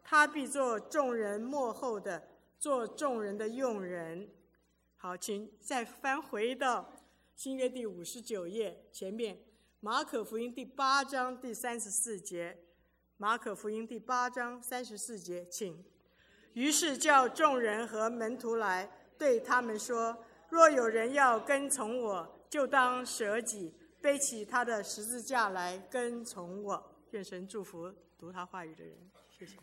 他必做众人末后的，做众人的用人。好，请再翻回到新约第59页前面，马可福音第8章第34节。马可福音第8章34节，请。于是叫众人和门徒来，对他们说：若有人要跟从我，就当舍己，背起他的十字架来跟从我。愿神祝福读他话语的人，谢谢。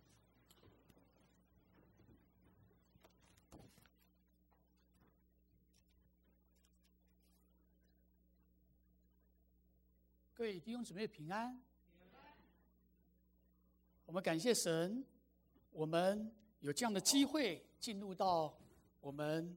各位弟兄姊妹平安。我们感谢神，我们有这样的机会进入到我们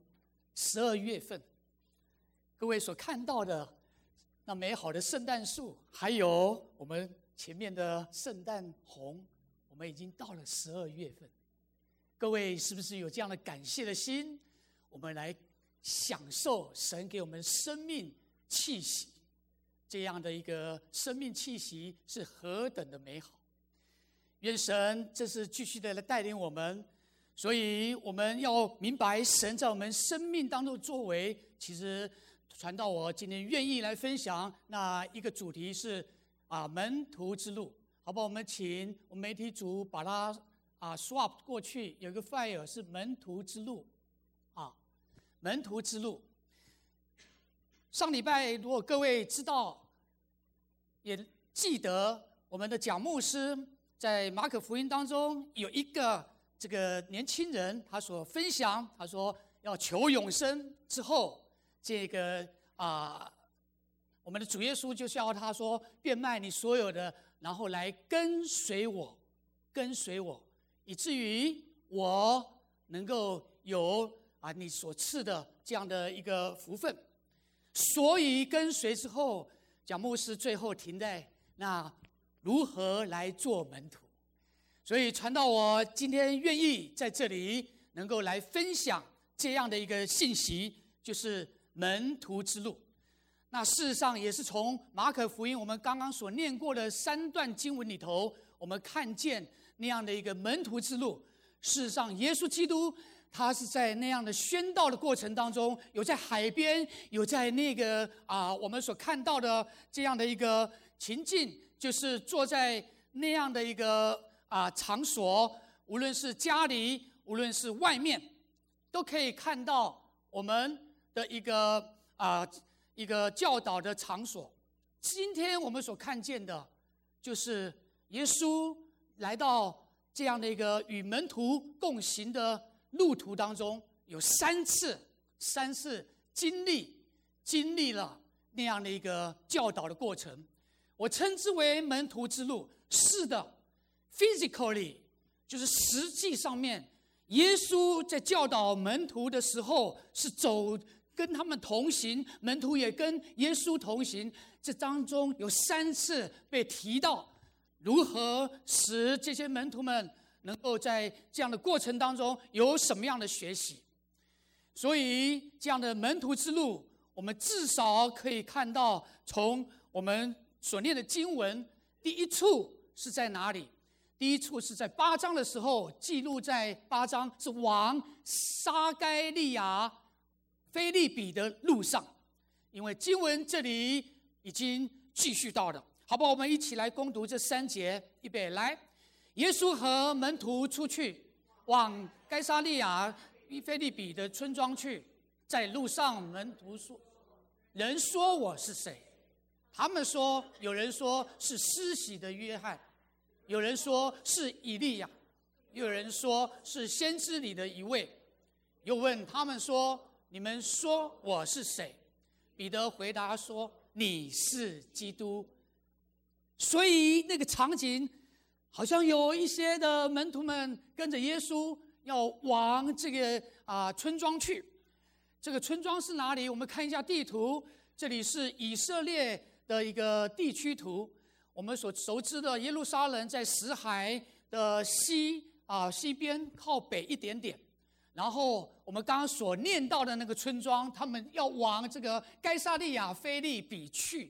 12月份。各位所看到的那美好的圣诞树，还有我们前面的圣诞红，我们已经到了12月份。各位是不是有这样的感谢的心？我们来享受神给我们生命气息，这样的一个生命气息是何等的美好。愿神这是继续的来带领我们，所以我们要明白神在我们生命当中的作为。其实传道我今天愿意来分享那一个主题是门徒之路，好不好？我们请我们媒体组把它swap 过去，有一个 file 是门徒之路门徒之路。上礼拜如果各位知道也记得，我们的蒋牧师在马可福音当中有一个这个年轻人，他所分享，他说要求永生之后，这个我们的主耶稣就是要他说变卖你所有的，然后来跟随我，跟随我，以至于我能够有你所赐的这样的一个福分。所以跟随之后，蒋牧师最后停在那如何来做门徒。所以传到我今天愿意在这里能够来分享这样的一个信息，就是门徒之路。那事实上也是从马可福音我们刚刚所念过的3段经文里头，我们看见那样的一个门徒之路。事实上耶稣基督他是在那样的宣道的过程当中，有在海边，有在那个我们所看到的这样的一个情境，就是坐在那样的一个场所，无论是家里，无论是外面，都可以看到我们的一个教导的场所。今天我们所看见的，就是耶稣来到这样的一个与门徒共行的路途当中，有3次经历了那样的一个教导的过程。我称之为门徒之路。是的 physically 就是实际上面，耶稣在教导门徒的时候是走跟他们同行，门徒也跟耶稣同行。这当中有3次被提到如何使这些门徒们能够在这样的过程当中有什么样的学习。所以这样的门徒之路，我们至少可以看到，从我们所念的经文，第一处是在哪里？第一处是在8章的时候，记录在8章是往撒该利亚腓立比的路上。因为经文这里已经继续到了，好不好？我们一起来攻读这3节。预备，来。耶稣和门徒出去，往该撒利亚腓立比的村庄去。在路上，门徒说：人说我是谁？他们说，有人说是施洗的约翰，有人说是以利亚，又有人说是先知里的一位。又问他们说：你们说我是谁？彼得回答说：你是基督。所以那个场景好像有一些的门徒们跟着耶稣要往这个村庄去。这个村庄是哪里？我们看一下地图，这里是以色列的一个地区图。我们所熟知的耶路撒冷在死海的西边靠北一点点，然后我们刚刚所念到的那个村庄，他们要往这个该撒利亚腓立比去。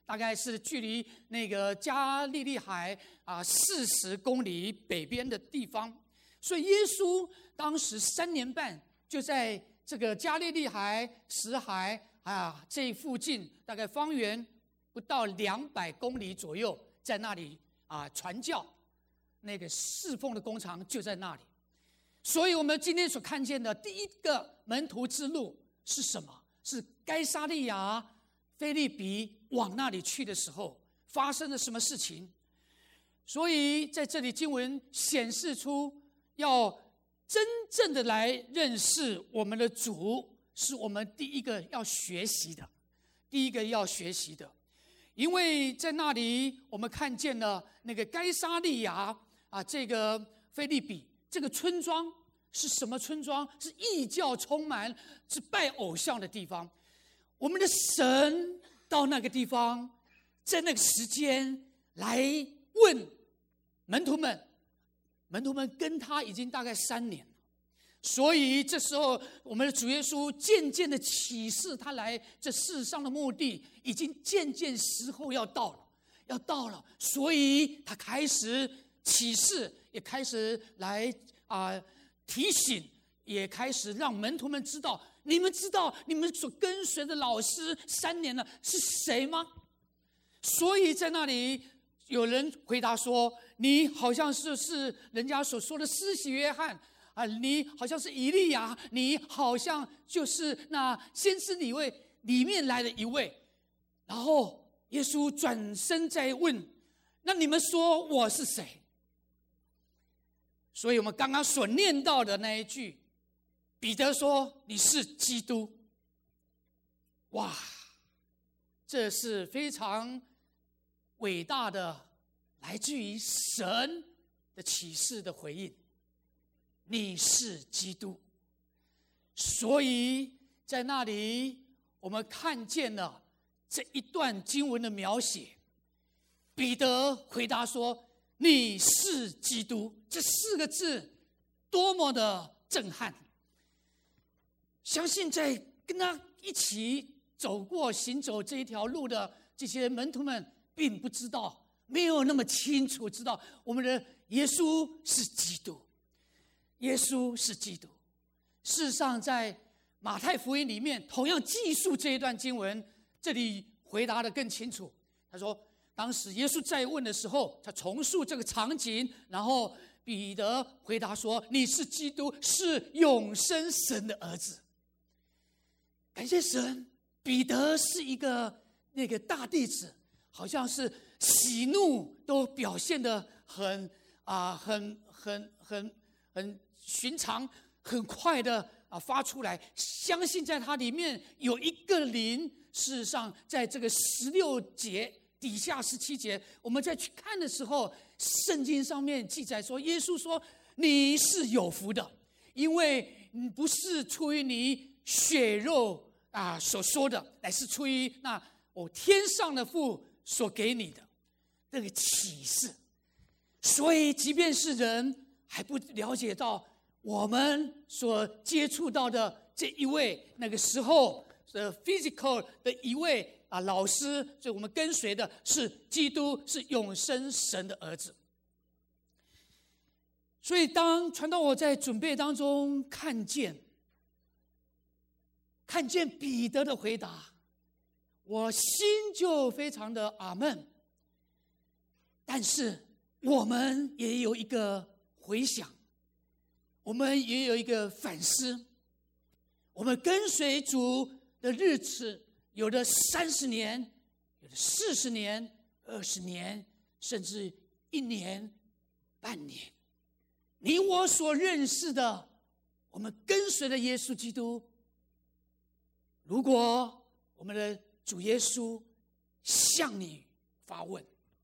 大概是距离那个加利利海40公里北边的地方。所以耶稣当时3年半就在这个加利利海、死海这附近，大概方圆不到200公里左右，在那里传教，那个侍奉的工厂就在那里。所以我们今天所看见的第一个门徒之路是什么？是该撒利亚腓立比往那里去的时候发生了什么事情？所以在这里经文显示出，要真正的来认识我们的主，是我们第一个要学习的。因为在那里我们看见了那个该撒利亚这个腓立比这个村庄是什么村庄？是异教充满，是拜偶像的地方。我们的神到那个地方，在那个时间来问门徒们，门徒们跟他已经大概3年了。所以这时候我们的主耶稣渐渐的启示他来这世上的目的，已经渐渐时候要到了，所以他开始启示，也开始来提醒，也开始让门徒们知道，你们知道你们所跟随的老师3年了是谁吗？所以在那里有人回答说，你好像是人家所说的施洗约翰你好像是以利亚，你好像就是那先知里面来的一位。然后耶稣转身再问，那你们说我是谁？所以我们刚刚所念到的那一句，彼得说你是基督。哇，这是非常伟大的来自于神的启示的回应，你是基督。所以在那里我们看见了这一段经文的描写，彼得回答说你是基督，这4个字多么的震撼！相信在跟他一起行走这一条路的这些门徒们，并不知道，没有那么清楚知道我们的耶稣是基督。耶稣是基督。事实上，在马太福音里面同样记述这一段经文，这里回答得更清楚。他说当时耶稣再问的时候，他重述这个场景，然后彼得回答说你是基督，是永生神的儿子。感谢神，彼得是一个那个大弟子，好像是喜怒都表现得很寻常，很快的发出来。相信在他里面有一个灵。事实上在这个16节底下17节，我们再去看的时候，圣经上面记载说，耶稣说你是有福的，因为不是出于你血肉所说的，乃是出于那天上的父所给你的那个启示。所以即便是人还不了解到我们所接触到的这一位那个时候physical 的一位老师，所以我们跟随的是基督，是永生神的儿子。所以当传道我在准备当中看见彼得的回答，我心就非常的阿们。但是我们也有一个回想，我们也有一个反思。我们跟随主的日子，有的30年，有的40年、20年，甚至1年、半年。你我所认识的，我们跟随的耶稣基督，如果我们的主耶稣向你发问，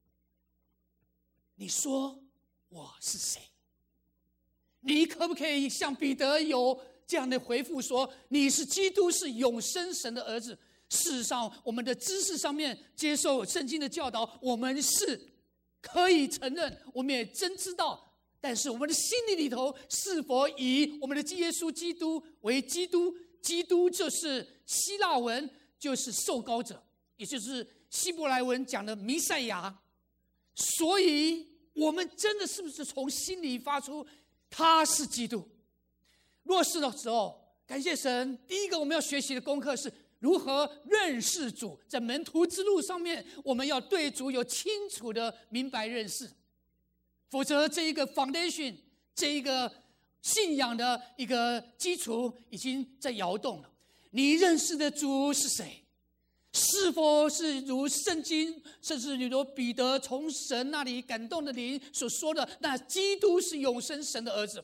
你说我是谁？你可不可以像彼得有这样的回复说，你是基督，是永生神的儿子？事实上我们的知识上面接受圣经的教导，我们是可以承认，我们也真知道，但是我们的心里头是否以我们的耶稣基督为基督？基督就是希腊文，就是受膏者，也就是希伯来文讲的弥赛亚，所以我们真的是不是从心里发出他是基督？若是的时候，感谢神，第一个我们要学习的功课是如何认识主。在门徒之路上面，我们要对主有清楚的明白认识，否则这一个 foundation， 这一个信仰的一个基础已经在摇动了。你认识的主是谁？是否是如圣经，甚至如彼得从神那里感动的灵所说的，那基督是永生神的儿子？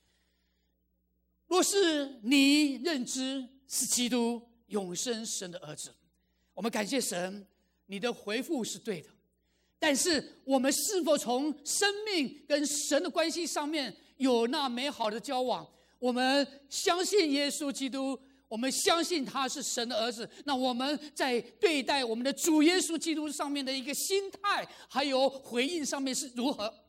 若是你认知是基督永生神的儿子，我们感谢神，你的回复是对的。但是我们是否从生命跟神的关系上面有那美好的交往？我们相信耶稣基督，我们相信他是神的儿子，那我们在对待我们的主耶稣基督上面的一个心态还有回应上面是如何？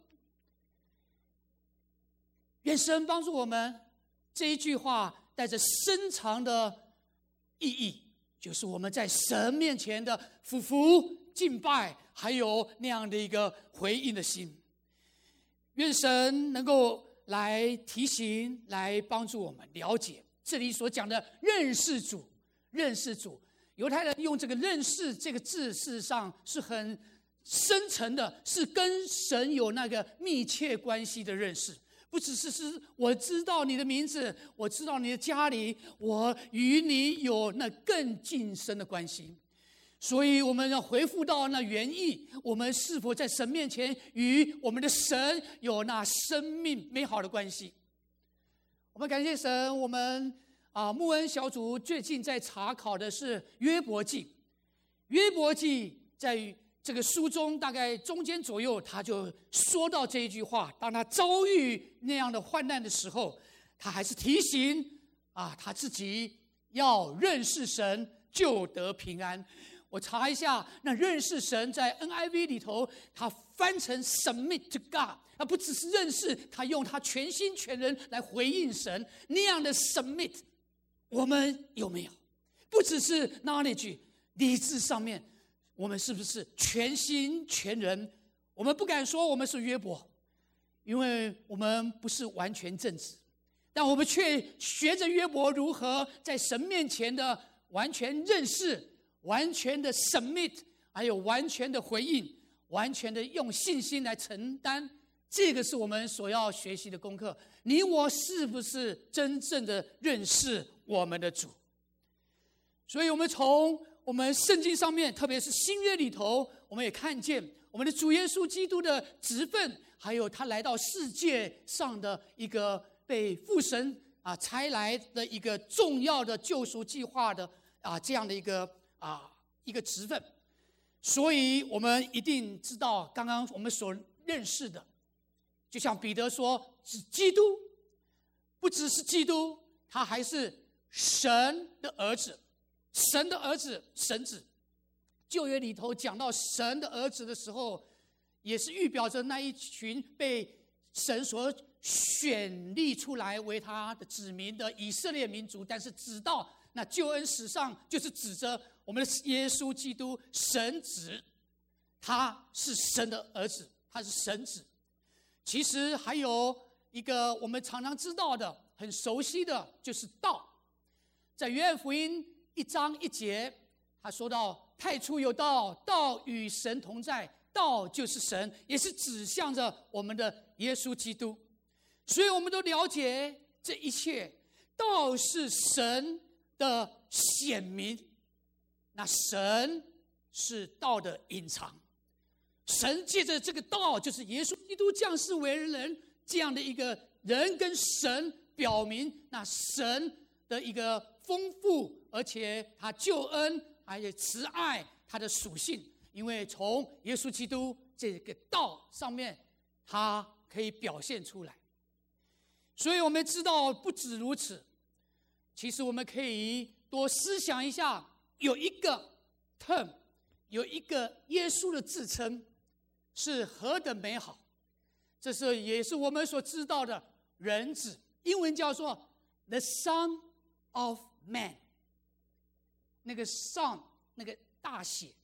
愿神帮助我们，这一句话带着深长的意义，就是我们在神面前的俯伏敬拜，还有那样的一个回应的心。愿神能够来提醒，来帮助我们了解这里所讲的认识主。认识主，犹太人用这个认识这个字，事实上是很深层的，是跟神有那个密切关系的认识。不只是我知道你的名字，我知道你的家里，我与你有那更近深的关系。所以我们要回复到那原意，我们是否在神面前与我们的神有那生命美好的关系？我们感谢神，我们牧恩小组最近在查考的是约伯记。约伯记在这个书中大概中间左右，他就说到这一句话：当他遭遇那样的患难的时候，他还是提醒他自己要认识神，就得平安。我查一下，那认识神在 NIV 里头，他翻成 submit to God， 他不只是认识，他用他全心全人来回应神，那样的 submit， 我们有没有？不只是 knowledge 理智上面，我们是不是全心全人？我们不敢说我们是约伯，因为我们不是完全正直，但我们却学着约伯如何在神面前的完全认识，完全的 submit， 还有完全的回应，完全的用信心来承担。这个是我们所要学习的功课。你我是不是真正的认识我们的主？所以我们从我们圣经上面，特别是新约里头，我们也看见我们的主耶稣基督的职分，还有他来到世界上的一个被父神差来的一个重要的救赎计划的这样的一个职分。所以我们一定知道，刚刚我们所认识的，就像彼得说，是基督，不只是基督，他还是神的儿子。神的儿子，神子。旧约里头讲到神的儿子的时候，也是预表着那一群被神所选立出来为他的子民的以色列民族。但是直到那救恩史上，就是指着我们的耶稣基督，神子，他是神的儿子，他是神子。其实还有一个我们常常知道的、很熟悉的，就是道。在约翰福音1章1节，他说到太初有道，道与神同在，道就是神，也是指向着我们的耶稣基督。所以我们都了解这一切，道是神的显明，那神是道的隐藏。神借着这个道，就是耶稣基督降世为人这样的一个人跟神，表明那神的一个丰富，而且他救恩还有慈爱他的属性。因为从耶稣基督这个道上面，他可以表现出来。所以我们知道不止如此，其实我们可以多思想一下，有一个 term， 有一个耶稣的自称是何等美好。这是也是我们所知道的人子，英文叫做 The Son of Man。那个 Son 那个大写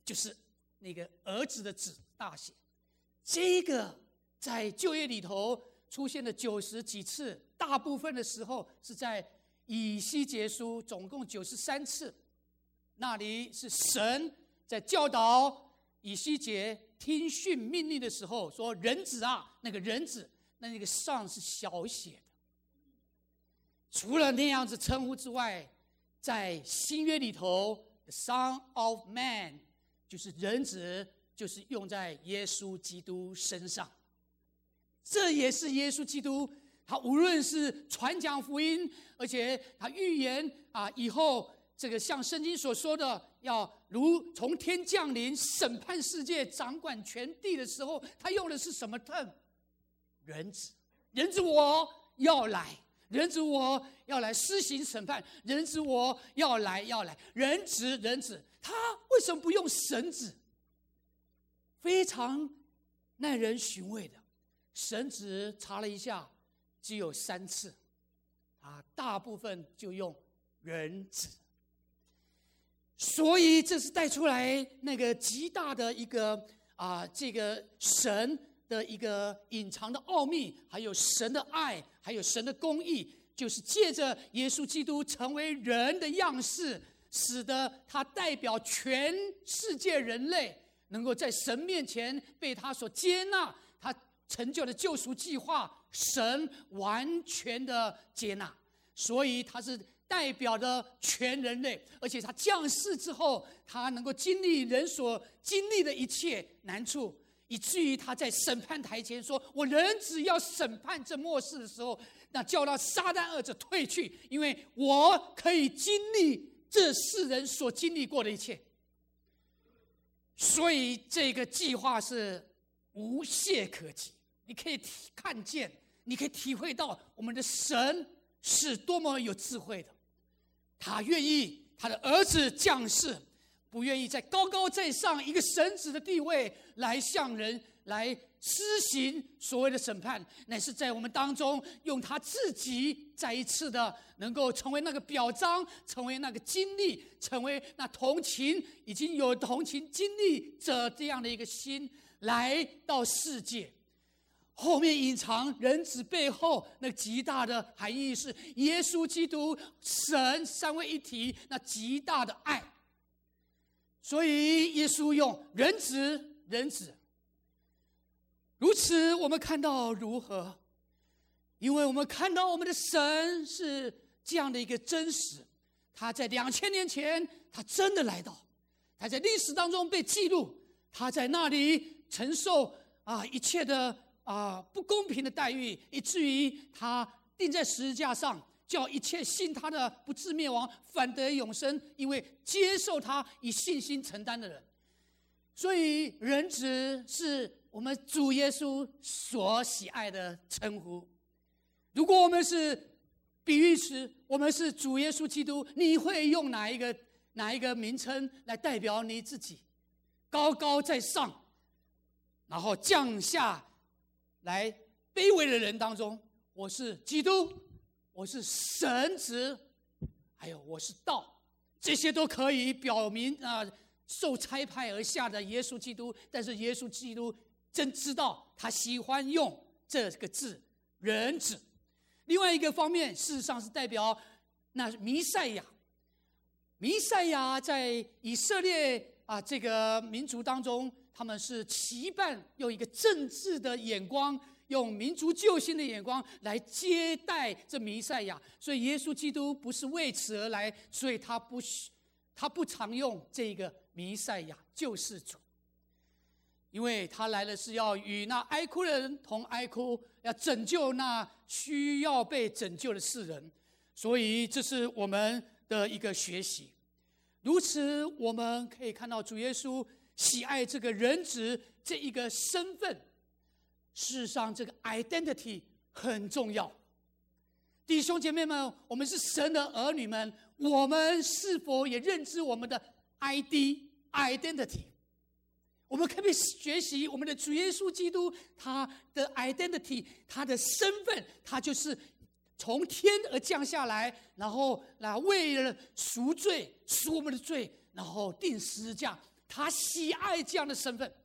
就是那个儿子的子大写。这个在旧约里头出现了90几次，大部分的时候是在以西结书，总共93次。那里是神在教导以西结听训命令的时候说：“人子啊，那个人子，那个上是小写的。”除了那样子称呼之外，在新约里头 ，the Son of Man 就是人子，就是用在耶稣基督身上。这也是耶稣基督，他无论是传讲福音，而且他预言以后这个像圣经所说的，要如从天降临，审判世界，掌管全地的时候，他用的是什么 term？ 人子，人子我要来，人子我要来施行审判，人子我要来，人子，他为什么不用神子？非常耐人寻味的，神子查了一下，只有3次，大部分就用人子。所以这是带出来那个极大的一个这个神的一个隐藏的奥秘，还有神的爱，还有神的公义，就是借着耶稣基督成为人的样式，使得他代表全世界人类能够在神面前被他所接纳，他成就的救赎计划，神完全的接纳，所以他是代表的全人类，而且他降世之后，他能够经历人所经历的一切难处，以至于他在审判台前说：“我人只要审判这末世的时候，那叫他撒旦二者退去，因为我可以经历这世人所经历过的一切。”所以这个计划是无懈可击，你可以看见，你可以体会到我们的神是多么有智慧的。他愿意他的儿子降世，不愿意在高高在上一个神子的地位来向人来施行所谓的审判，乃是在我们当中用他自己再一次的能够成为那个表彰，成为那个经历，成为那同情已经有同情经历者这样的一个心来到世界。后面隐藏人子背后那极大的含义是耶稣基督神三位一体那极大的爱。所以耶稣用人子，如此我们看到如何？因为我们看到我们的神是这样的一个真实，他在2000年前他真的来到，他在历史当中被记录，他在那里承受一切的不公平的待遇，以至于他钉在十字架上，叫一切信他的不至灭亡，反得永生，因为接受他以信心承担的人。所以人子是我们主耶稣所喜爱的称呼。如果我们是比喻词，我们是主耶稣基督，你会用哪一个名称来代表你自己？高高在上，然后降下来卑微的人当中，我是基督，我是神子，还有我是道，这些都可以表明受差派而下的耶稣基督。但是耶稣基督真知道他喜欢用这个字人子。另外一个方面，事实上是代表那弥赛亚。弥赛亚在以色列这个民族当中，他们是期盼用一个政治的眼光，用民族救星的眼光来接待这弥赛亚。所以耶稣基督不是为此而来，所以他不常用这个弥赛亚救世主，因为他来的是要与那哀哭的人同哀哭，要拯救那需要被拯救的世人。所以这是我们的一个学习。如此我们可以看到主耶稣喜爱这个人子这一个身份。事实上这个 identity 很重要。弟兄姐妹们，我们是神的儿女们，我们是否也认知我们的 identity？ 我们可不可以学习我们的主耶稣基督他的 identity， 他的身份，他就是从天而降下来，然后为了赎罪，赎我们的罪，然后钉十字架， 他喜爱这样的身份。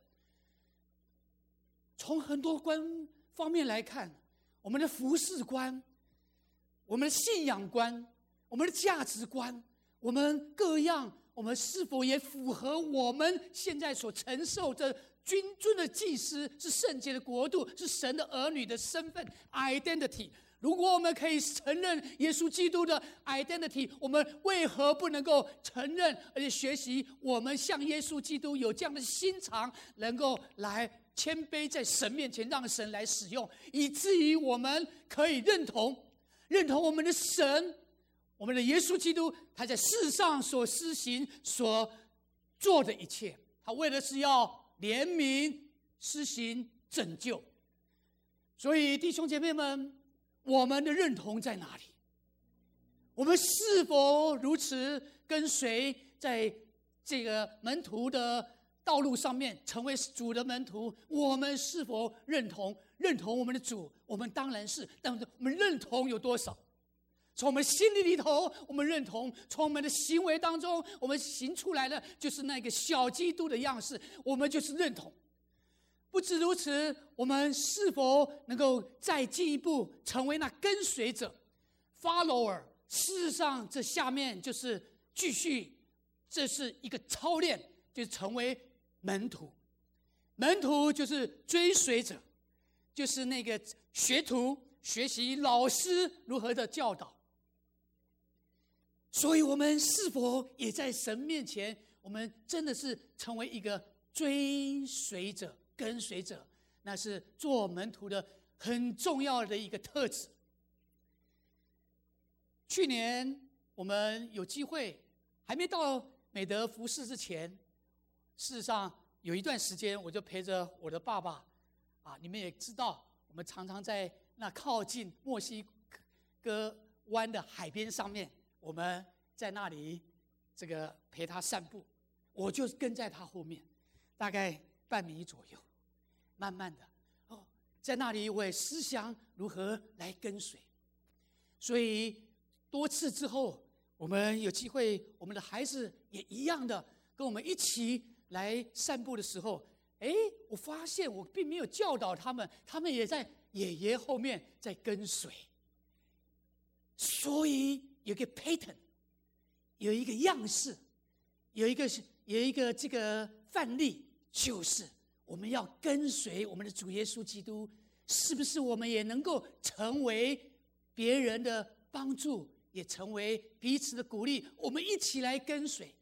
从很多方面来看，我们的服事观、我们的信仰观、我们的价值观，我们各样，我们是否也符合我们现在所承受的君尊的祭司，是圣洁的国度，是神的儿女的身份 identity。如果我们可以承认耶稣基督的 identity， 我们为何不能够承认而且学习我们像耶稣基督有这样的心肠，能够来谦卑在神面前，让神来使用，以至于我们可以认同我们的神，我们的耶稣基督，他在世上所施行所做的一切，他为的是要怜悯、施行拯救。所以弟兄姐妹们，我们的认同在哪里？我们是否如此跟随在这个门徒的道路上面，成为主的门徒？我们是否认同我们的主？我们当然是，但我们认同有多少？从我们心里头，我们认同；从我们的行为当中，我们行出来的就是那个小基督的样式，我们就是认同。不止如此，我们是否能够再进一步成为那跟随者 follower？ 事实上，这下面就是继续，这是一个操练，就是成为门徒。门徒就是追随者，就是那个学徒学习老师如何的教导。所以我们是否也在神面前，我们真的是成为一个追随者、跟随者？那是做门徒的很重要的一个特质。去年我们有机会，还没到美德服事之前，事实上有一段时间，我就陪着我的爸爸你们也知道，我们常常在那靠近墨西哥湾的海边上面，我们在那里这个陪他散步，我就跟在他后面，大概半米左右，慢慢的在那里我也思想如何来跟随。所以多次之后，我们有机会，我们的孩子也一样的跟我们一起来散步的时候，我发现我并没有教导他们，他们也在爷爷后面在跟随。所以有个 pattern， 有一个样式，有一个这个范例，就是我们要跟随我们的主耶稣基督。是不是我们也能够成为别人的帮助，也成为彼此的鼓励？我们一起来跟随。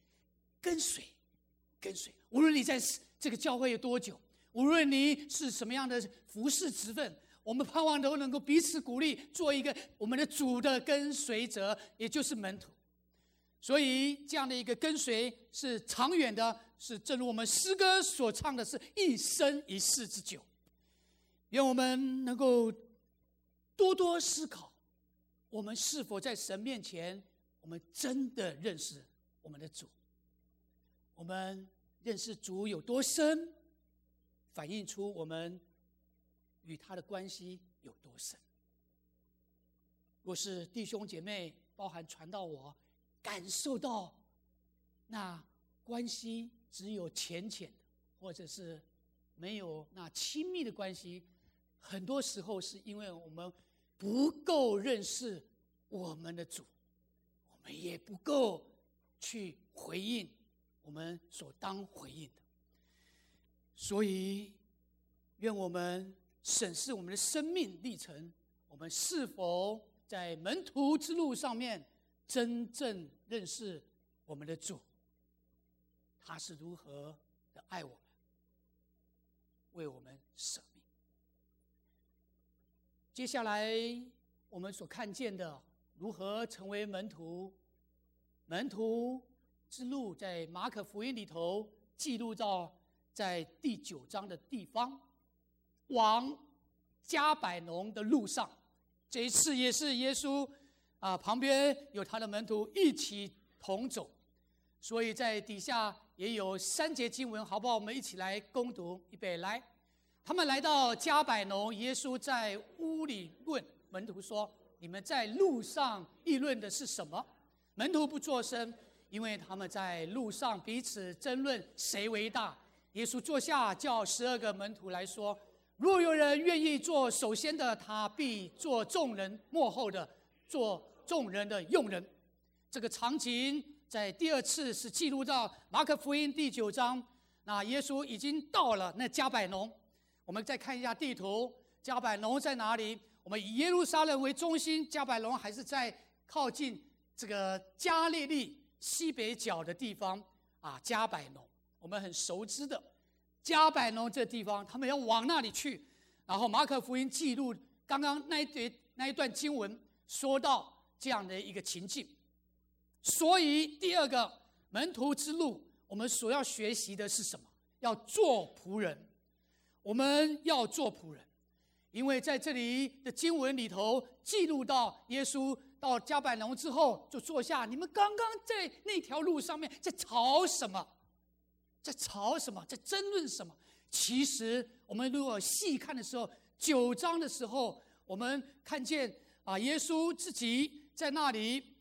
无论你在这个教会有多久，无论你是什么样的服事职分，我们盼望都能够彼此鼓励，做一个我们的主的跟随者，也就是门徒。所以这样的一个跟随是长远的，是正如我们诗歌所唱的，是一生一世之久。愿我们能够多多思考，我们是否在神面前，我们真的认识我们的主？我们认识主有多深，反映出我们与他的关系有多深。若是弟兄姐妹，包含传道我，感受到那关系只有浅浅的，或者是没有那亲密的关系，很多时候是因为我们不够认识我们的主，我们也不够去回应我们所当回应的。所以愿我们审视我们的生命历程，我们是否在门徒之路上面真正认识我们的主，他是如何的爱我们，为我们舍命。接下来我们所看见的如何成为门徒，门徒之路在马可福音里头记录到，在第9章的地方，往迦百农的路上，这一次也是耶稣旁边有他的门徒一起同走，所以在底下也有3节经文，好不好？我们一起来攻读，预备来。他们来到迦百农，耶稣在屋里问门徒说：“你们在路上议论的是什么？”门徒不作声， 因为他们在路上彼此争论谁为大。耶稣坐下，叫12个门徒来说：若有人愿意做首先的，他必做众人末后的，做众人的用人。这个场景在第2次是记录到马可福音第9章。那耶稣已经到了那迦百农。我们再看一下地图，迦百农在哪里？我们以耶路撒冷为中心，迦百农还是在靠近这个加利利西北角的地方啊。迦百农我们很熟知的迦百农这地方，他们要往那里去。然后马可福音记录刚刚那一段经文，说到这样的一个情境。所以第2个门徒之路，我们所要学习的是什么？要做仆人。我们要做仆人，因为在这里的经文里头记录到耶稣到迦百农之后就坐下。你们刚刚在那条路上面在吵什么？在吵什么？在争论什么？其实我们如果细看的时候，9章的时候，我们看见耶稣自己在那里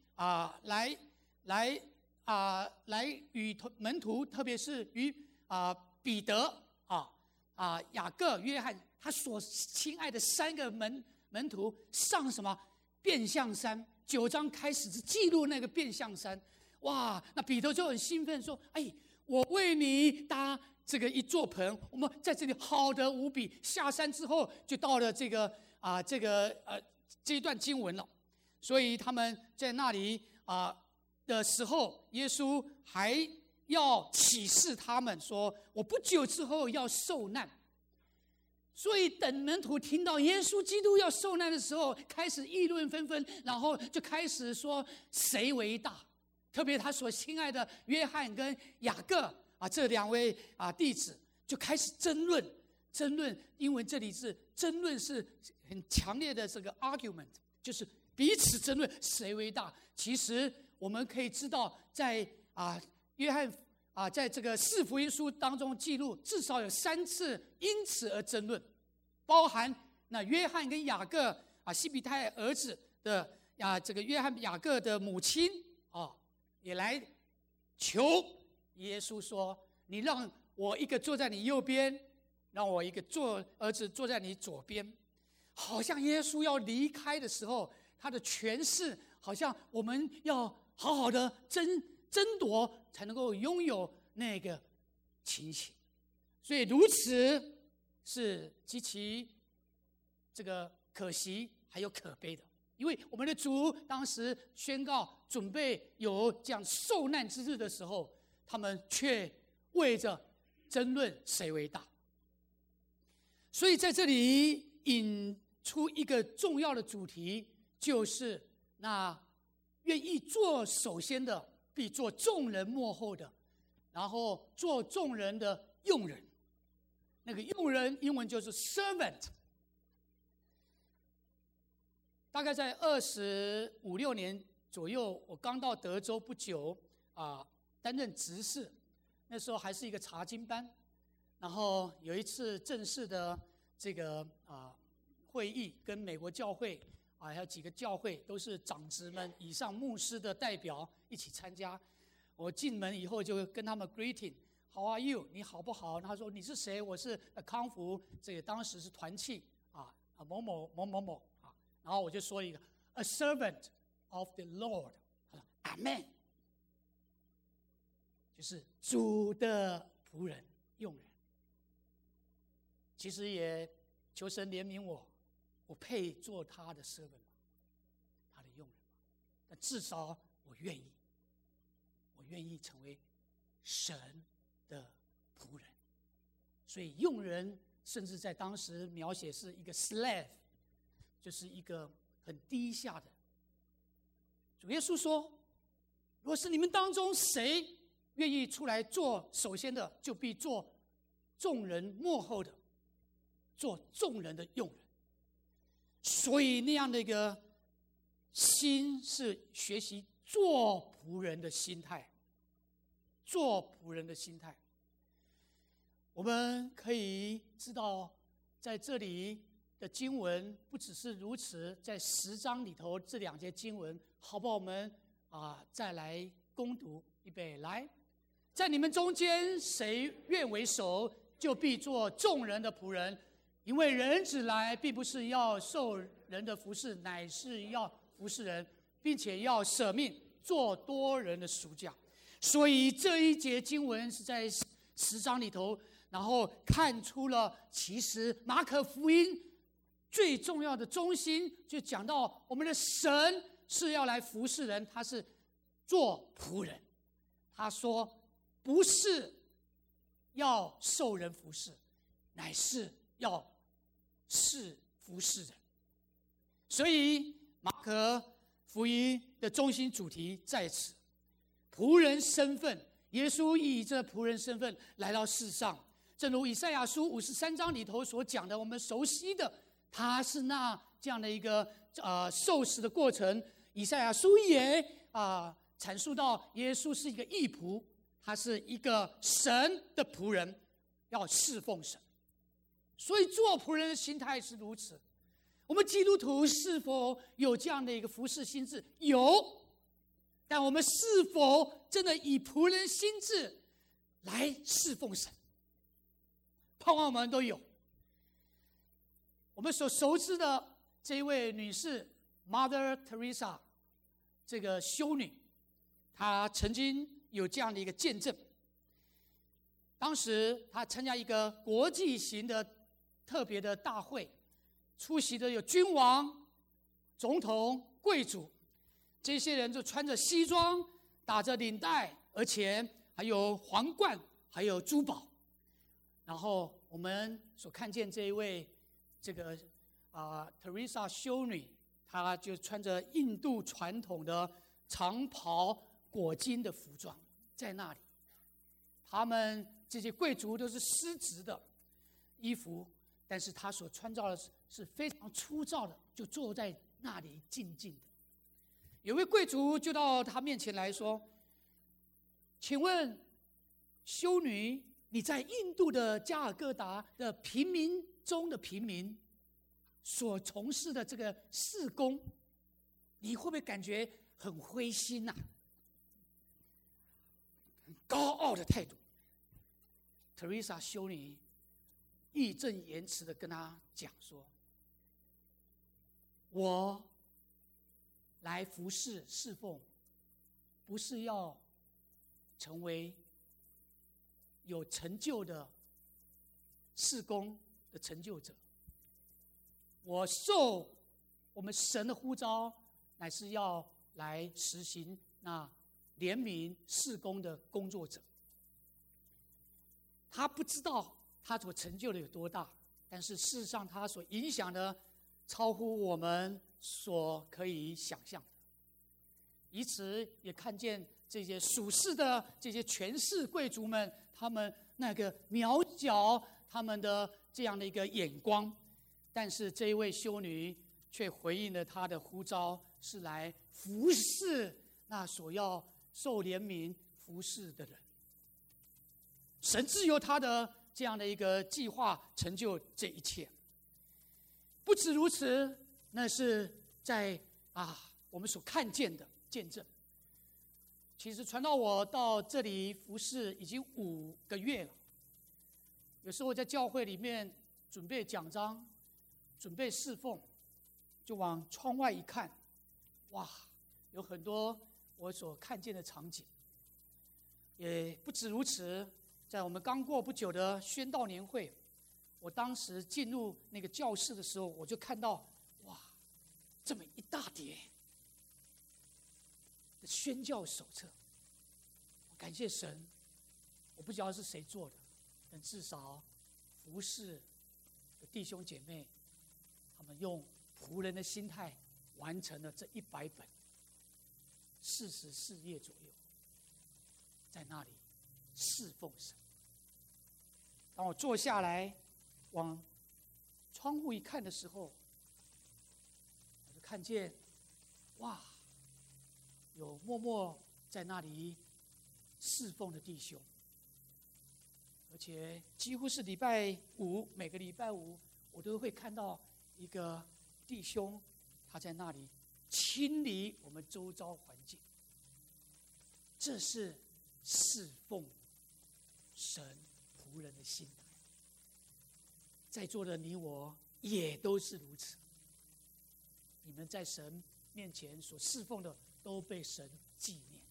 来与门徒，特别是与彼得雅各、约翰，他所亲爱的3个门徒上什么变象山。9章开始是记录那个变象山。哇，那彼得就很兴奋说：哎，我为你搭这个一座棚，我们在这里好得无比。下山之后就到了这一段经文了。所以他们在那里的时候，耶稣还要启示他们说：我不久之后要受难。所以等门徒听到耶稣基督要受难的时候，开始议论纷纷，然后就开始说谁为大。特别他所亲爱的约翰跟雅各这2位弟子就开始争论。英文这里是争论，是很强烈的这个 argument， 就是彼此争论谁为大。其实我们可以知道，在约翰在这个4福音书当中记录，至少有3次因此而争论，包含那约翰跟雅各西比太儿子的这个约翰雅各的母亲也来求耶稣说：你让我一个坐在你右边，让我一个儿子坐在你左边。好像耶稣要离开的时候，他的权势好像我们要好好的争夺，才能够拥有那个情形。所以如此是极其这个可惜还有可悲的。因为我们的主当时宣告准备有这样受难之日的时候，他们却为着争论谁为大。所以在这里引出一个重要的主题，就是那愿意做首先的必做众人末后的，然后做众人的用人。那个用人英文就是 servant。大概在25、26年左右，我刚到德州不久担任执事。那时候还是一个查经班，然后有一次正式的这个会议，跟美国教会还有几个教会都是长职们以上牧师的代表一起参加。我进门以后就跟他们 greeting，How are you？ 你好不好？他说你是谁？我是康福，这个当时是团契某某某某某。然后我就说一个 A servant of the Lord， 阿们，就是主的仆人、用人。其实也求神怜悯我配做他的 servant， 他的用人。但至少我愿意成为神的仆人。所以用人甚至在当时描写是一个 slave，就是一个很低下的。主耶稣说：如果是你们当中谁愿意出来做首先的，就必做众人末后的，做众人的用人。所以那样的一个心是学习做仆人的心态，做仆人的心态。我们可以知道在这里的经文不只是如此，在10章里头这2节经文，好不好？我们再来攻读预备，来，在你们中间，谁愿为首，就必做众人的仆人。因为人子来，并不是要受人的服侍，乃是要服侍人，并且要舍命做多人的赎价。所以这一节经文是在10章里头，然后看出了其实马可福音最重要的中心，就讲到我们的神是要来服侍人，他是做仆人。他说不是要受人服侍，乃是要服侍人。所以马可福音的中心主题在此，仆人身份。耶稣以这仆人身份来到世上，正如以赛亚书53章里头所讲的，我们熟悉的，他是这样的一个受死的过程。以赛亚书也阐述到耶稣是一个义仆，他是一个神的仆人，要侍奉神。所以做仆人的心态是如此。我们基督徒是否有这样的一个服侍心志？有。但我们是否真的以仆人心志来侍奉神？盼望我们都有。我们所熟知的这一位女士 Mother Teresa 这个修女，她曾经有这样的一个见证。当时她参加一个国际型的特别的大会，出席的有君王、总统、贵族，这些人就穿着西装，打着领带，而且还有皇冠，还有珠宝。然后我们所看见这一位Teresa 修女，她就穿着印度传统的长袍裹巾的服装在那里。他们这些贵族都是丝质的衣服，但是她所穿着的是非常粗糙的，就坐在那里静静的。有位贵族就到他面前来说：“请问修女，你在印度的加尔各答的平民中的平民所从事的这个事工，你会不会感觉很灰心啊？”很高傲的态度。Teresa 修女义正言辞的跟他讲说：“我来服侍侍奉，不是要成为有成就的事工的成就者。我受我们神的呼召，乃是要来实行那怜悯事工的工作者。”他不知道他所成就的有多大，但是事实上他所影响的超乎我们所可以想象的。以此也看见这些属世的这些权势贵族们，他们那个渺小，他们的这样的一个眼光。但是这一位修女却回应了他的呼召，是来服侍那所要受怜悯服侍的人。神自由他的这样的一个计划成就这一切。不止如此，那是在我们所看见的见证。其实传到我到这里服侍已经5个月了。有时候我在教会里面准备讲章，准备侍奉，就往窗外一看，哇，有很多我所看见的场景。也不止如此，在我们刚过不久的宣道年会，我当时进入那个教室的时候，我就看到哇，这么一大叠的宣教手册。我感谢神，我不知道是谁做的，但至少服侍的弟兄姐妹，他们用仆人的心态完成了这100本，44页左右，在那里侍奉神。当我坐下来往窗户一看的时候，我就看见哇，有默默在那里侍奉的弟兄，而且几乎是礼拜五，每个礼拜五我都会看到一个弟兄，他在那里清理我们周遭环境。这是侍奉神仆人的心态。在座的你我也都是如此。你们在神面前所侍奉的都被神纪念。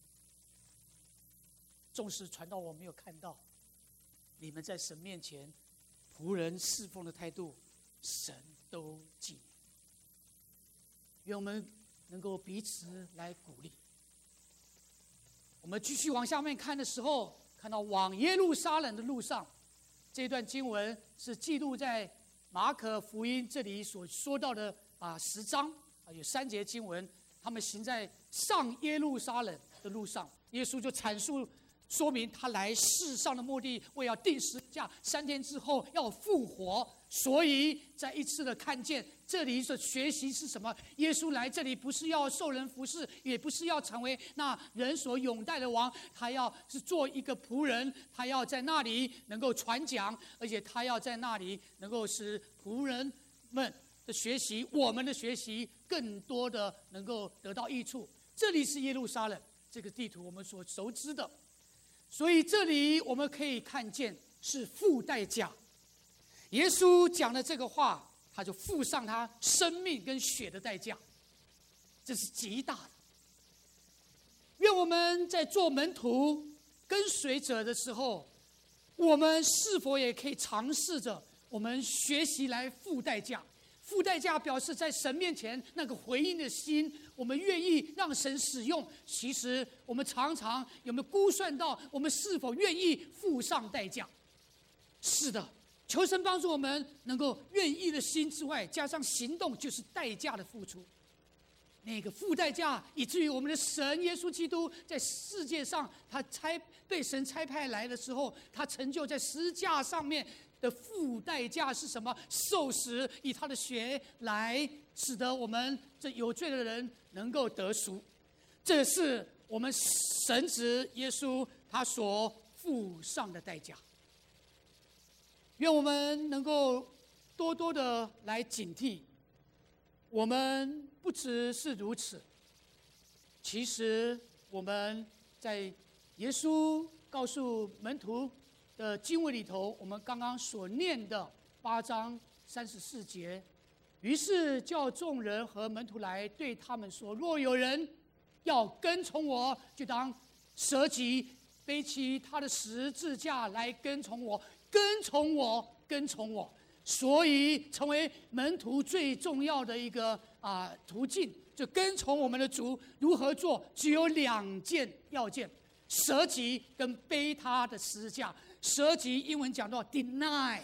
纵使传道我没有看到，你们在神面前仆人侍奉的态度，神都纪念。愿我们能够彼此来鼓励。我们继续往下面看的时候，看到往耶路撒冷的路上，这段经文是记录在马可福音这里所说到的10章有3节经文，他们行在上耶路撒冷的路上，耶稣就阐述说明他来世上的目的，为要钉十字架，3天之后要复活。所以再一次的看见这里的学习是什么？耶稣来这里不是要受人服侍，也不是要成为那人所拥戴的王，他要是做一个仆人，他要在那里能够传讲，而且他要在那里能够使仆人们的学习，我们的学习更多的能够得到益处。这里是耶路撒冷，这个地图我们所熟知的。所以这里我们可以看见是付代价。耶稣讲的这个话，他就付上他生命跟血的代价，这是极大的。愿我们在做门徒跟随者的时候，我们是否也可以尝试着我们学习来付代价？付代价表示在神面前那个回应的心，我们愿意让神使用。其实我们常常有没有估算到，我们是否愿意付上代价？是的，求神帮助我们能够愿意的心之外，加上行动，就是代价的付出。那个付代价，以至于我们的神耶稣基督在世界上，他被神差派来的时候，他成就在十字架上面的付代价是什么？受死，以他的血来使得我们这有罪的人能够得赎。这是我们神子耶稣他所付上的代价。愿我们能够多多的来警惕。我们不只是如此，其实我们在耶稣告诉门徒的经文里头，我们刚刚所念的8章34节，于是叫众人和门徒来，对他们说：若有人要跟从我，就当舍己，背起他的十字架来跟从我，跟从我，跟从我。所以成为门徒最重要的一个途径，就跟从我们的主。如何做？只有2件要件：舍己跟背他的十字架。舍己英文讲到 deny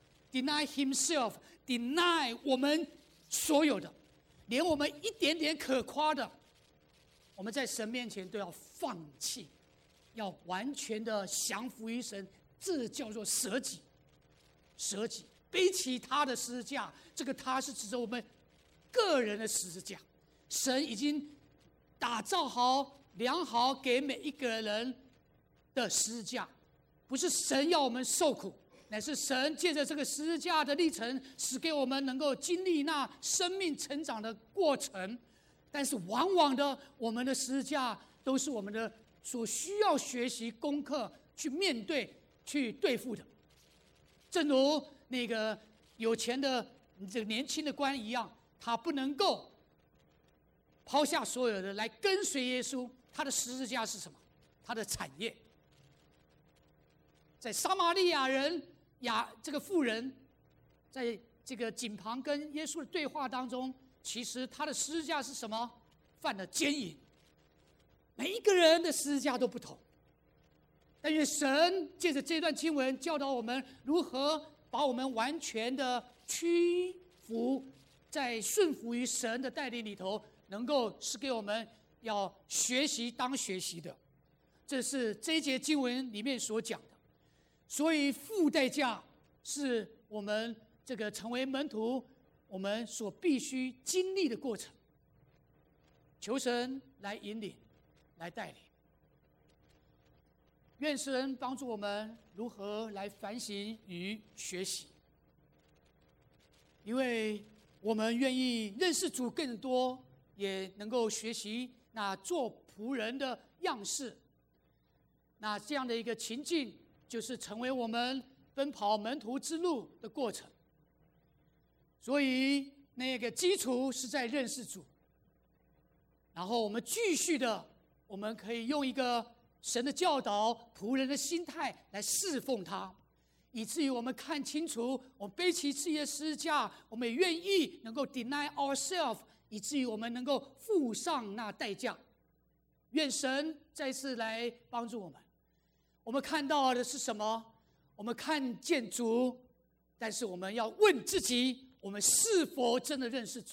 himself， deny 我们所有的，连我们一点点可夸的，我们在神面前都要放弃，要完全的降服于神。这叫做舍己。舍己，背起他的十字架，这个他是指着我们个人的十字架。神已经打造好、量好给每一个人的十字架，不是神要我们受苦，乃是神借着这个十字架的历程，使给我们能够经历那生命成长的过程。但是往往的，我们的十字架都是我们的所需要学习功课去面对、去对付的。正如那个有钱的这个年轻的官一样，他不能够抛下所有的来跟随耶稣。他的十字架是什么？他的产业。在撒玛利亚人这个妇人，在这个井旁跟耶稣的对话当中，其实他的十字架是什么？犯了奸淫。每一个人的十字架都不同。但愿神借着这段经文教导我们如何把我们完全的屈服，在顺服于神的带领里头，能够是给我们要学习当学习的。这是这一节经文里面所讲的。所以付代价是我们这个成为门徒我们所必须经历的过程。求神来引领，来带领。愿神帮助我们如何来反省与学习，因为我们愿意认识主更多，也能够学习那做仆人的样式。 那这样的一个情境，就是成为我们奔跑门徒之路的过程。所以那个基础是在认识主，然后我们继续的，我们可以用一个神的教导、仆人的心态来侍奉他，以至于我们看清楚，我们背起自己的十字架，我们也愿意能够 deny ourselves， 以至于我们能够付上那代价。愿神再次来帮助我们。我们看到的是什么？我们看见主，但是我们要问自己，我们是否真的认识主？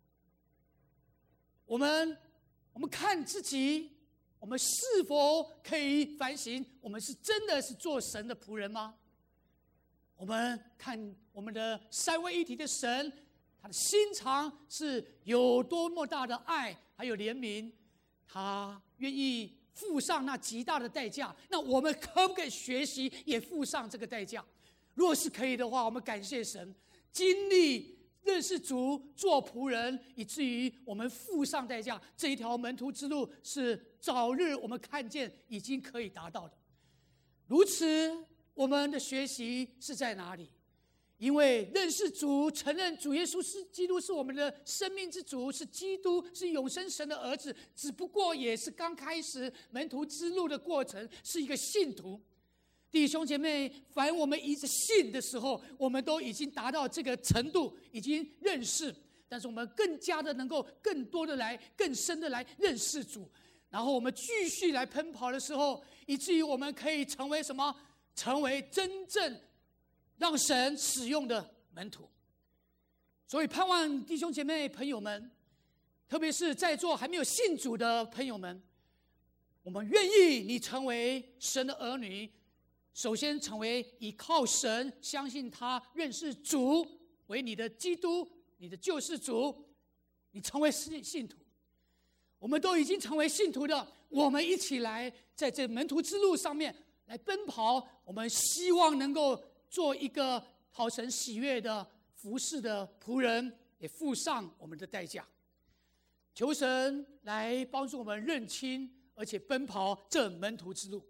我们看自己，我们是否可以反省，我们是真的是做神的仆人吗？我们看我们的三位一体的神，他的心肠是有多么大的爱，还有怜悯，他愿意付上那极大的代价。那我们可不可以学习也付上这个代价？若是可以的话，我们感谢神，经历认识主，做仆人，以至于我们付上代价。这一条门徒之路是早日我们看见已经可以达到的。如此，我们的学习是在哪里？因为认识主，承认主耶稣是基督，是我们的生命之主，是基督，是永生神的儿子，只不过也是刚开始门徒之路的过程，是一个信徒。弟兄姐妹，凡我们一直信的时候，我们都已经达到这个程度，已经认识，但是我们更加的能够更多的来更深的来认识主，然后我们继续来奔跑的时候，以至于我们可以成为什么？成为真正让神使用的门徒。所以盼望弟兄姐妹朋友们，特别是在座还没有信主的朋友们，我们愿意你成为神的儿女，首先成为依靠神，相信他，认识主为你的基督，你的救世主，你成为信徒。我们都已经成为信徒的，我们一起来在这门徒之路上面来奔跑，我们希望能够做一个讨神喜悦的服侍的仆人，也付上我们的代价。求神来帮助我们认清，而且奔跑这门徒之路。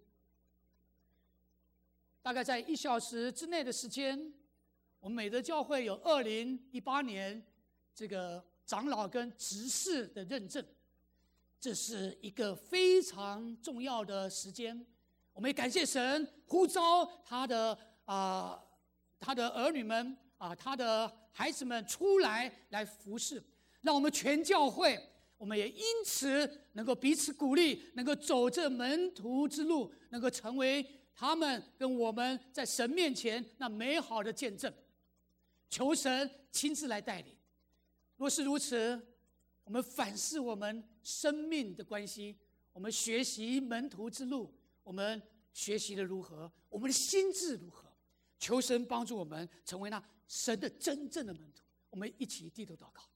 大概在1小时之内的时间，我们美德教会有2018年这个长老跟执事的认证，这是一个非常重要的时间。我们也感谢神呼召他的儿女们他的孩子们出来服侍，让我们全教会，我们也因此能够彼此鼓励，能够走这门徒之路，能够成为他们跟我们在神面前那美好的见证。求神亲自来带领。若是如此，我们反思我们生命的关系，我们学习门徒之路，我们学习的如何？我们的心智如何？求神帮助我们成为那神的真正的门徒。我们一起低头祷告。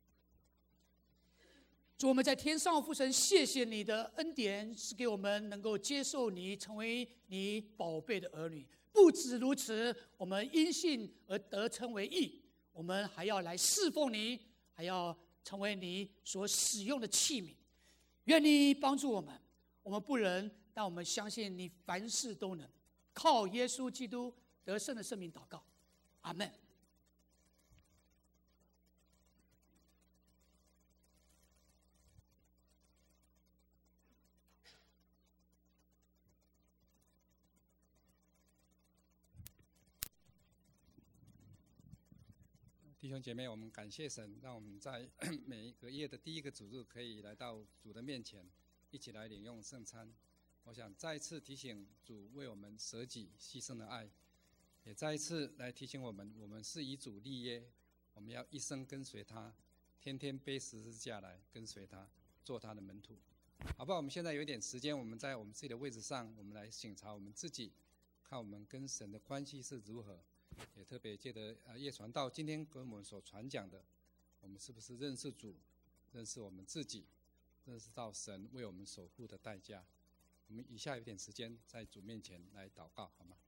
主，我们在天上父神，谢谢你的恩典，是给我们能够接受你，成为你宝贝的儿女。不止如此，我们因信而得称为义，我们还要来侍奉你，还要成为你所使用的器皿。愿你帮助我们，我们不能，但我们相信你凡事都能。靠耶稣基督得胜的圣名祷告，阿们。 弟兄姐妹，我们感谢神，让我们在每一个月的第一个主日可以来到主的面前，一起来领用圣餐。我想再一次提醒主为我们舍己牺牲的爱，也再一次来提醒我们，我们是以主立约，我们要一生跟随他，天天背十字架来跟随他，做他的门徒。好不好？我们现在有一点时间，我们在我们自己的位置上，我们来省察我们自己，看我们跟神的关系是如何。也特别借着叶传道今天跟我们所传讲的，我们是不是认识主，认识我们自己，认识到神为我们所付的代价？我们以下有点时间在主面前来祷告，好吗？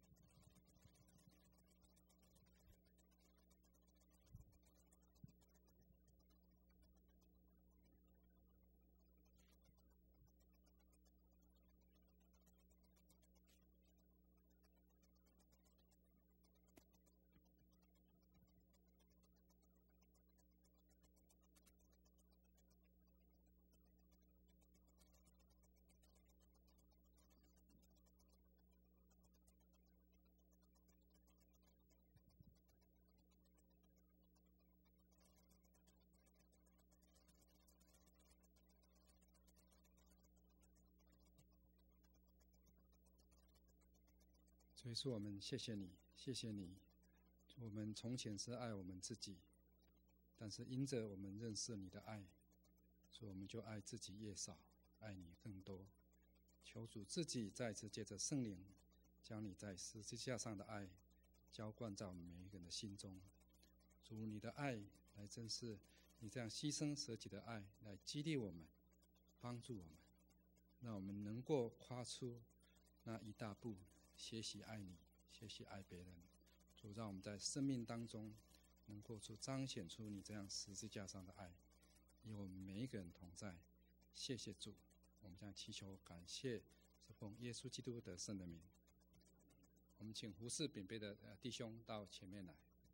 主耶稣，我们谢谢你，谢谢你。我们从前是爱我们自己，但是因着我们认识你的爱，所以我们就爱自己越少，爱你更多。求主自己再次借着圣灵，将你在十字架上的爱浇灌在我们每一个人的心中。主，你的爱来真是你这样牺牲舍己的爱，来激励我们，帮助我们，让我们能够跨出那一大步，学习爱你，学习爱别人。主，让我们在生命当中能够彰显出你这样十字架上的爱，与我们每一个人同在。谢谢主，我们将祈求感谢，是奉耶稣基督得胜的名。我们请服侍饼杯的弟兄到前面来。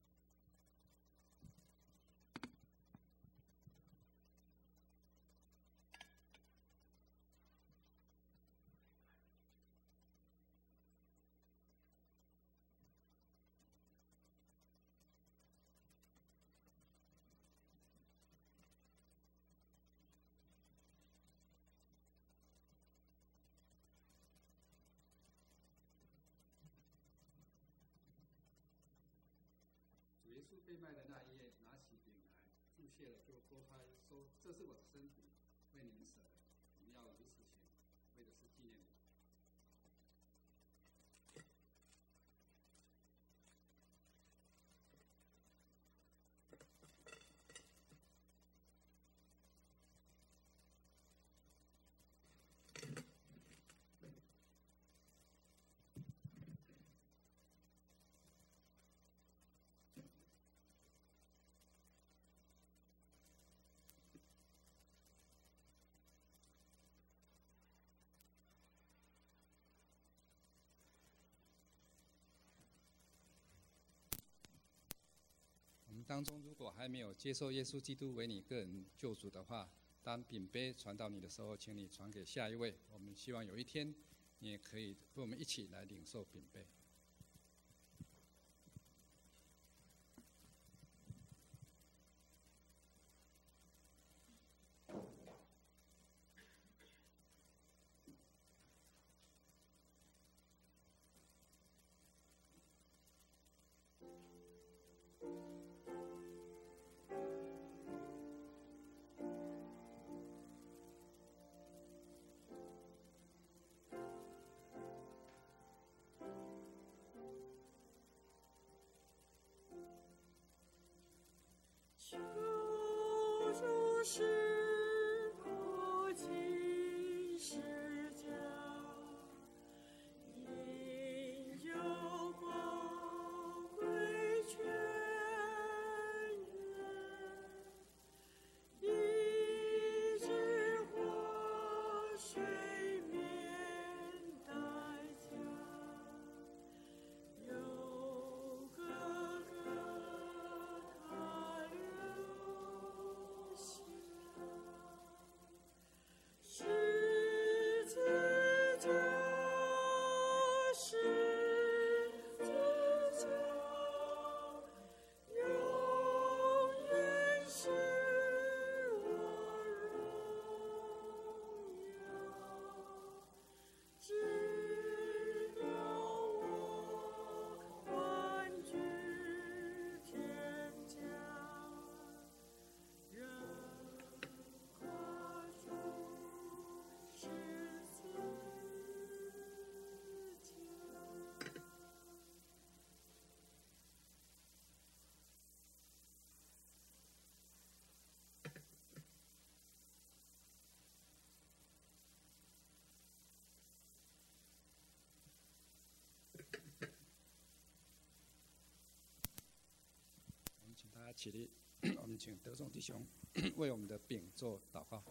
主耶稣被卖的那一夜，拿起饼来，祝谢了，就拨开，说：“这是我的身体，为你们舍的，你们要如此行，为的是纪念我。”我们当中如果还没有接受耶稣基督为你个人救主的话，当饼杯传到你的时候，请你传给下一位。我们希望有一天你也可以跟我们一起来领受饼杯。 求主使我尽释迦，应有宝贵泉源，以致活水免代价，有个他留下。十字架，十字架，永远是我荣耀，直到我欢聚天家，人跨出十字架。 我们请大家起立，我们请德众弟兄为我们的饼做祷告。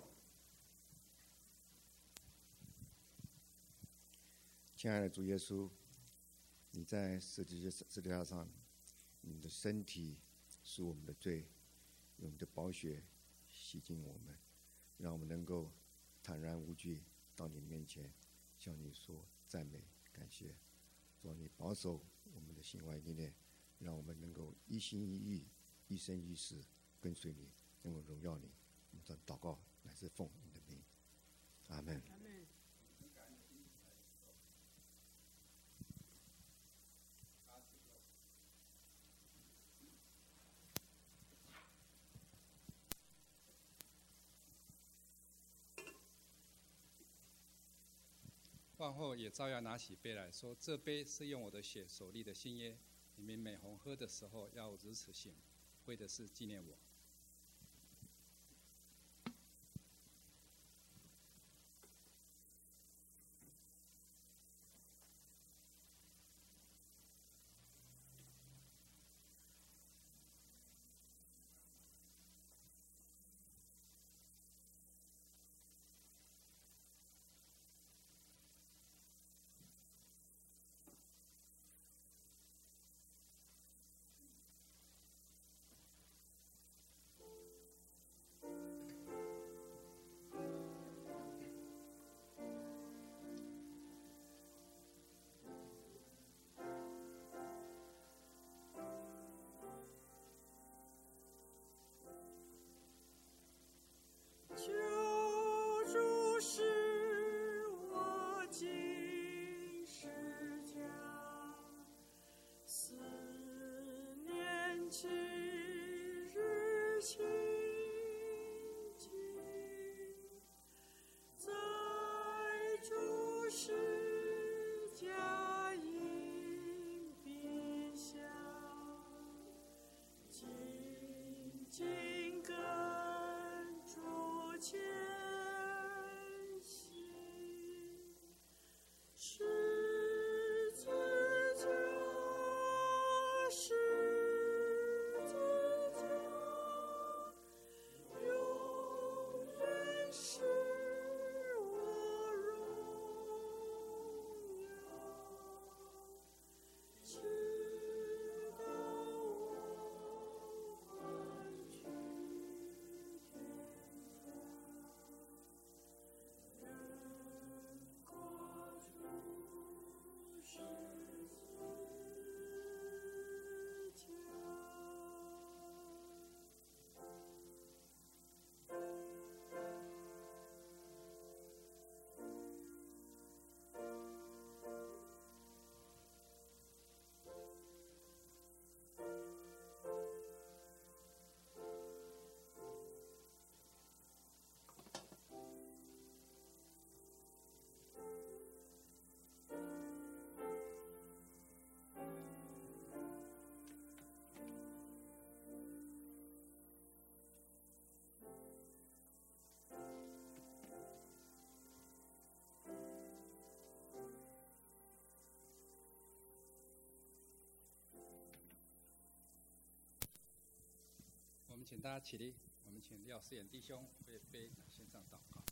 亲爱的主耶稣，你在十字架上，你的身体是我们的罪，用你的宝血洗净我们，让我们能够坦然无惧到你面前，向你说赞美感谢。主，你保守我们的心怀意念，让我们能够一心一意、一生一世跟随你，能够荣耀你。我们这祷告乃是奉你的名，阿门。 阿门。 饭后也照样拿起杯来说：“这杯是用我的血所立的新约，你们每逢喝的时候要如此行，为的是纪念我。”我们请大家起立，我们请廖思远弟兄为杯献上祷告。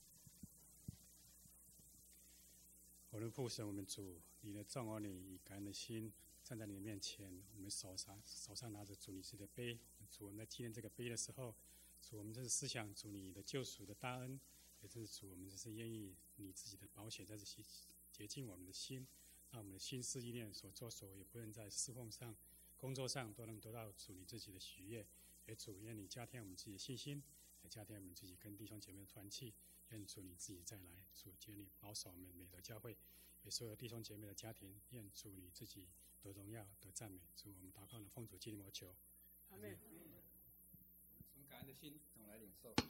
我们父神，我们主，你的照我你以感恩的心站在你的面前，我们手上拿着主你自己的杯，主，我们在纪念这个杯的时候，主，我们这是思想主你的救赎的大恩，也是主，我们这是愿意你自己的宝血在这些洁净我们的心，让我们的心思意念所作所为，不论在侍奉上、工作上，都能得到主你自己的喜悦。也主，愿你加添我们自己的信心，也加添我们自己跟弟兄姐妹的团契。愿主你自己再来，主接你保守我们美德教会，也所有弟兄姐妹的家庭。愿主你自己得荣耀、得赞美。主，我们祷告了，奉主基督名求， 阿们。 从感恩的心总来领受。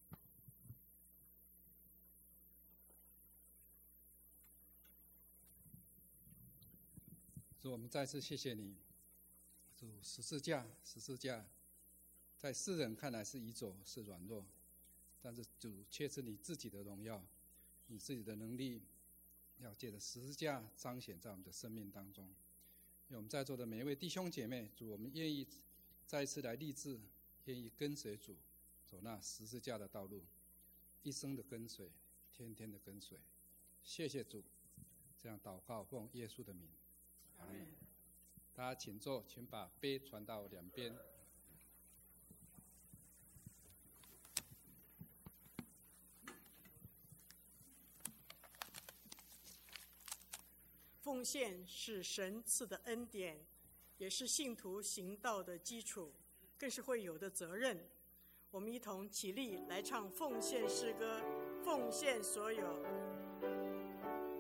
主，我们再次谢谢你。主，十字架，在世人看来是愚拙，是软弱，但是主却是你自己的荣耀，你自己的能力，要借着十字架彰显在我们的生命当中。愿我们在座的每一位弟兄姐妹，主，我们愿意再一次来立志，愿意跟随主，走那十字架的道路，一生的跟随，天天的跟随。谢谢主，这样祷告奉耶稣的名，阿们。大家请坐，请把杯传到两边。 奉献是神赐的恩典，也是信徒行道的基础，更是会有的责任。我们一同起立来唱奉献诗歌，奉献所有。